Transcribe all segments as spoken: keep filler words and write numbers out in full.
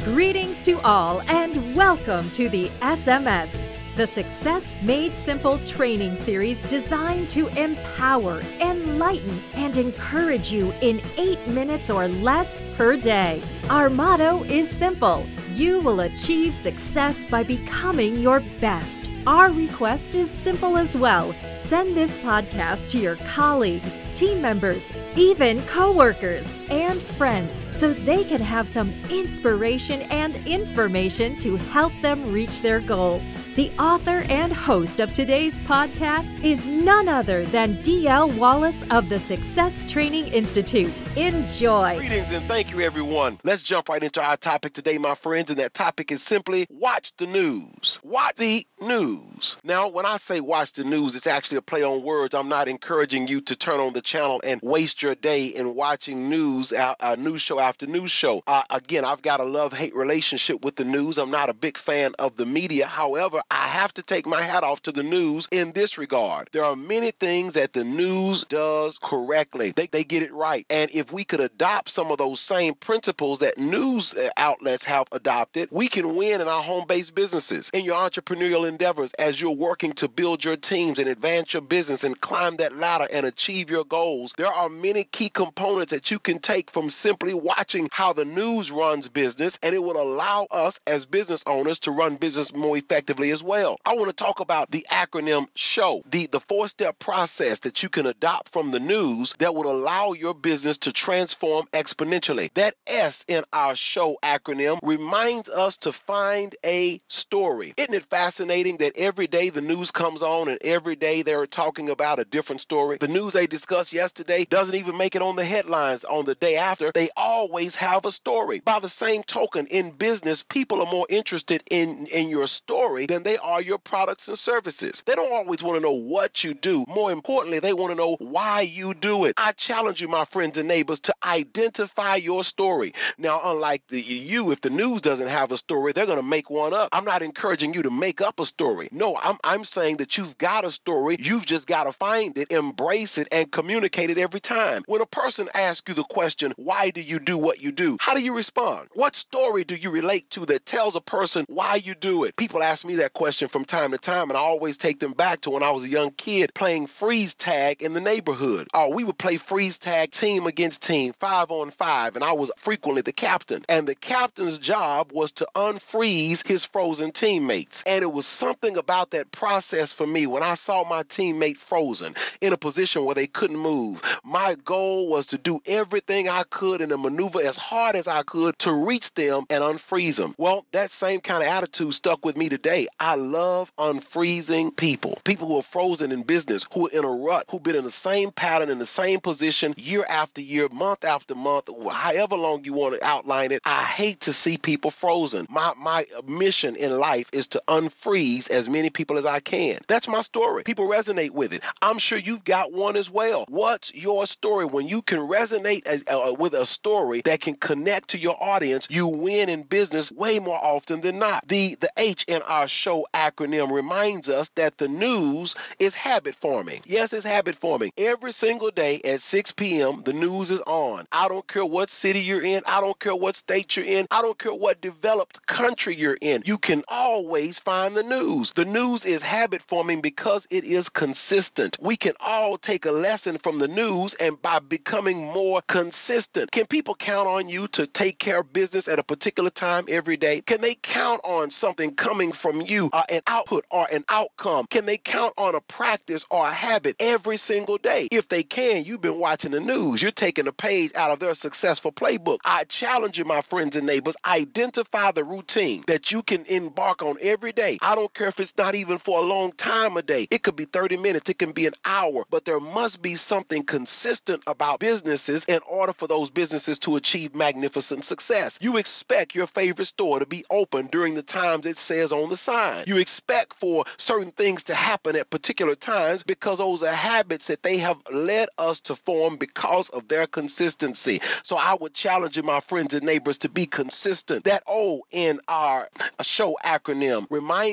Greetings to all and welcome to the S M S, the Success Made Simple training series designed to empower, enlighten, and encourage you in eight minutes or less per day. Our motto is simple: you will achieve success by becoming your best. Our request is simple as well. Send this podcast to your colleagues, team members, even coworkers, and friends so they can have some inspiration and information to help them reach their goals. The author and host of today's podcast is none other than D L Wallace of the Success Training Institute. Enjoy. Greetings and thank you, everyone. Let's jump right into our topic today, my friends, and that topic is simply watch the news. Watch the news. Now, when I say watch the news, it's actually a play on words. I'm not encouraging you to turn on the channel and waste your day in watching news, uh, uh, news show after news show. Uh, again, I've got a love-hate relationship with the news. I'm not a big fan of the media. However, I have to take my hat off to the news in this regard. There are many things that the news does correctly. They, they get it right. And if we could adopt some of those same principles that news outlets have adopted, we can win in our home-based businesses, in your entrepreneurial endeavors, as you're working to build your teams and advance your business and climb that ladder and achieve your goals. There are many key components that you can take from simply watching how the news runs business, and it will allow us as business owners to run business more effectively as well. I want to talk about the acronym SHOW, the, the four-step process that you can adopt from the news that will allow your business to transform exponentially. That S in our SHOW acronym reminds us to find a story. Isn't it fascinating that every day the news comes on and every day they're talking about a different story? The news they discussed yesterday doesn't even make it on the headlines on the day after. They always have a story. By the same token, in business, people are more interested in, in your story than they are your products and services. They don't always want to know what you do. More importantly, they want to know why you do it. I challenge you, my friends and neighbors, to identify your story. Now, unlike the you, if the news doesn't have a story, they're going to make one up. I'm not encouraging you to make up a story. No, I'm, I'm saying that you've got a story. You've just got to find it, embrace it, and communicate it every time. When a person asks you the question, why do you do what you do? How do you respond? What story do you relate to that tells a person why you do it? People ask me that question from time to time, and I always take them back to when I was a young kid playing freeze tag in the neighborhood. Oh, we would play freeze tag team against team, five on five, and I was frequently the captain. And the captain's job was to unfreeze his frozen teammates. And it was something about that process for me when I saw my teammate frozen in a position where they couldn't move. My goal was to do everything I could in a maneuver as hard as I could to reach them and unfreeze them. Well, that same kind of attitude stuck with me today. I love unfreezing people. People who are frozen in business, who are in a rut, who've been in the same pattern, in the same position year after year, month after month, however long you want to outline it. I hate to see people frozen. My, my mission in life is to unfreeze as many people as I can. That's my story. People resonate with it. I'm sure you've got one as well. What's your story? When you can resonate as, uh, with a story that can connect to your audience, you win in business way more often than not. The, the H in our SHOW acronym reminds us that the news is habit forming. Yes, it's habit forming. Every single day at six p.m., the news is on. I don't care what city you're in. I don't care what state you're in. I don't care what developed country you're in. You can always find the news. The news is habit forming because it is consistent. We can all take a lesson from the news, and by becoming more consistent. Can people count on you to take care of business at a particular time every day? Can they count on something coming from you, uh, an output or an outcome? Can they count on a practice or a habit every single day? If they can, you've been watching the news. You're taking a page out of their successful playbook. I challenge you, my friends and neighbors, identify the routine that you can embark on every day. I don't care if it's not even for a long time a day. It could be thirty minutes. It can be an hour. But there must be something consistent about businesses in order for those businesses to achieve magnificent success. You expect your favorite store to be open during the times it says on the sign. You expect for certain things to happen at particular times because those are habits that they have led us to form because of their consistency. So I would challenge you, my friends and neighbors, to be consistent. That O in our SHOW acronym reminds us that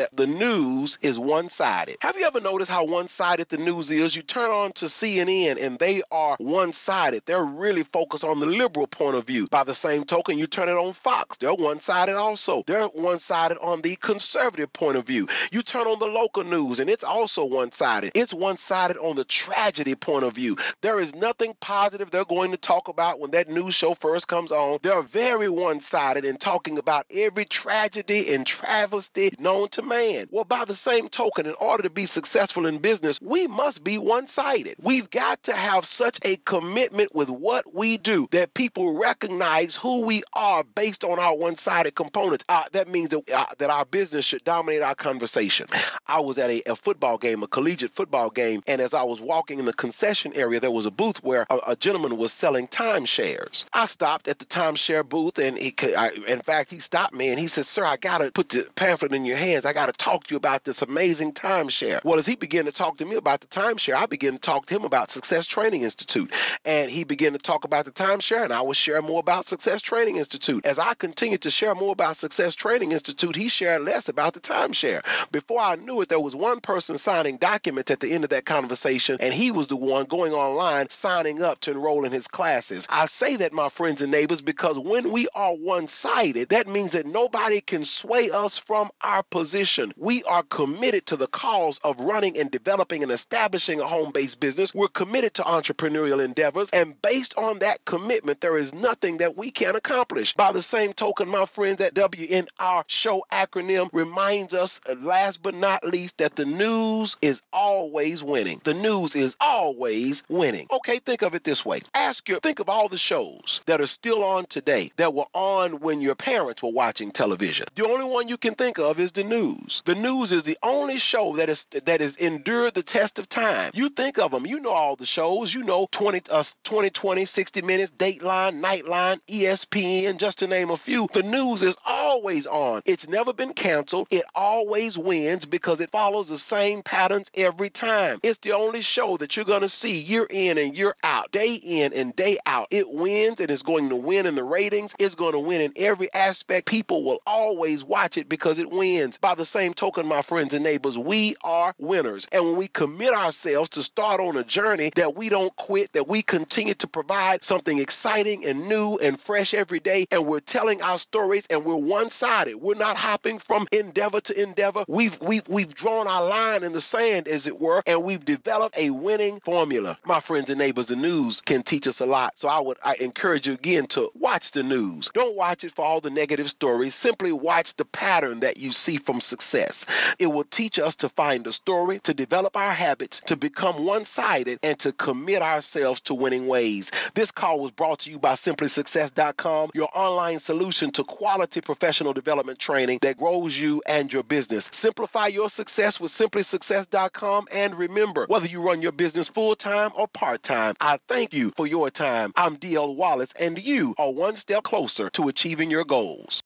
that the news is one-sided. Have you ever noticed how one-sided the news is? You turn on to C N N and they are one-sided. They're really focused on the liberal point of view. By the same token, you turn it on Fox. They're one-sided also. They're one-sided on the conservative point of view. You turn on the local news and it's also one-sided. It's one-sided on the tragedy point of view. There is nothing positive they're going to talk about when that news show first comes on. They're very one-sided in talking about every tragedy and travesty known to man. Well, by the same token, in order to be successful in business, we must be one-sided. We've got to have such a commitment with what we do that people recognize who we are based on our one-sided components. Uh, that means that, uh, that our business should dominate our conversation. I was at a, a football game, a collegiate football game, and as I was walking in the concession area, there was a booth where a, a gentleman was selling timeshares. I stopped at the timeshare booth, and he, I, in fact, he stopped me and he said, "Sir, I got to put the pamphlet in your hands. I got to talk to you about this amazing timeshare." Well, as he began to talk to me about the timeshare, I began to talk to him about Success Training Institute. And he began to talk about the timeshare, and I was sharing more about Success Training Institute. As I continued to share more about Success Training Institute, he shared less about the timeshare. Before I knew it, there was one person signing documents at the end of that conversation, and he was the one going online signing up to enroll in his classes. I say that, my friends and neighbors, because when we are one-sided, that means that nobody can sway us from our position. We are committed to the cause of running and developing and establishing a home-based business. We're committed to entrepreneurial endeavors, and based on that commitment, there is nothing that we can't accomplish. By the same token, my friends, that W N R show acronym reminds us, last but not least, that the news is always winning. The news is always winning. Okay, think of it this way. Ask your, think of all the shows that are still on today that were on when your parents were watching television. The only one you can think of is the news. The news is the only show that is that has endured the test of time. You think of them. You know all the shows. You know twenty, uh, twenty twenty, sixty minutes, Dateline, Nightline, E S P N, just to name a few. The news is always on. It's never been canceled. It always wins because it follows the same patterns every time. It's the only show that you're going to see year in and year out, day in and day out. It wins, and it's going to win in the ratings. It's going to win in every aspect. People will always watch it because it wins. By the same token, my friends and neighbors, we are winners. And when we commit ourselves to start on a journey, that we don't quit, that we continue to provide something exciting and new and fresh every day, and we're telling our stories, and we're one-sided. We're not hopping from endeavor to endeavor. We've we've we've drawn our line in the sand, as it were, and we've developed a winning formula. My friends and neighbors, the news can teach us a lot. So I would I encourage you again to watch the news. Don't watch it for all the negative stories. Simply watch the pattern that you see from success. It will teach us to find a story, to develop our habits, to become one-sided, and to commit ourselves to winning ways. This call was brought to you by Simply Success dot com, your online solution to quality professional development training that grows you and your business. Simplify your success with Simply Success dot com, and remember, whether you run your business full-time or part-time, I thank you for your time. I'm D L Wallace, and you are one step closer to achieving your goals.